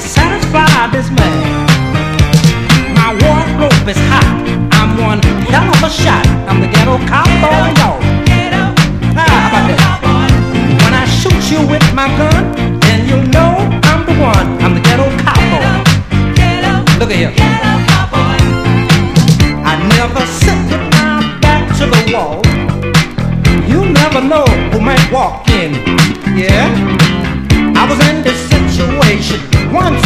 satisfy this man. My wardrobe is hot. I'm one hell of a shot. I'm the ghetto cowboy, y'all. How about that? When I shoot you with my gun, then you'll know I'm the one. I'm the ghetto cowboy. Look at here. I never sit with my back to the wall. You never know who might walk in. Yeah, I was in this situation once